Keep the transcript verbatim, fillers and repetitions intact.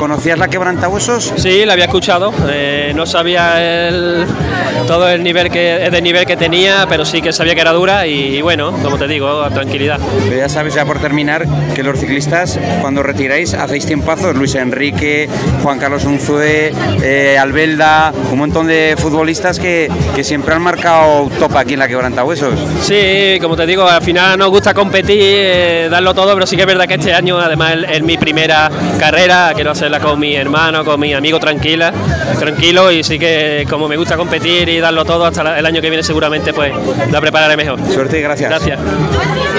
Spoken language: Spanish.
¿Conocías la quebrantahuesos? Sí, la había escuchado, eh, no sabía el, todo el nivel que, de nivel que tenía, pero sí que sabía que era dura y, y bueno, como te digo, tranquilidad. Pero ya sabes, ya por terminar, que los ciclistas cuando retiráis hacéis tiempazos, Luis Enrique, Juan Carlos Unzué, eh, Albelda, un montón de futbolistas que, que siempre han marcado top aquí en la quebrantahuesos. Sí, como te digo, al final nos gusta competir, eh, darlo todo, pero sí que es verdad que este año, además, es, es mi primera carrera, quiero hacerla con mi hermano, con mi amigo tranquila, tranquilo, y sí que como me gusta competir y darlo todo, hasta el año que viene seguramente pues la prepararé mejor. Suerte y gracias. Gracias.